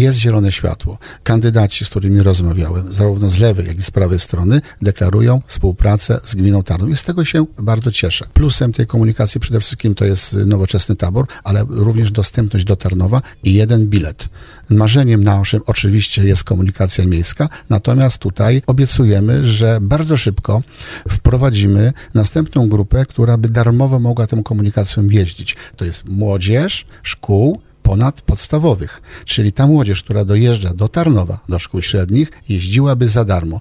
jest zielone światło. Kandydaci, z którymi rozmawiałem, zarówno z lewej, jak i z prawej strony, deklarują współpracę z gminą Tarnów i z tego się bardzo cieszę. Plusem tej komunikacji przede wszystkim to jest nowoczesny tabor, ale również dostępność do Tarnowa i jeden bilet. Marzeniem naszym oczywiście jest komunikacja miejska, natomiast tutaj obiecujemy, że bardzo szybko wprowadzimy następną grupę, która by darmowo mogła tą komunikacją jeździć. To jest młodzież szkół ponadpodstawowych, czyli ta młodzież, która dojeżdża do Tarnowa, do szkół średnich, jeździłaby za darmo.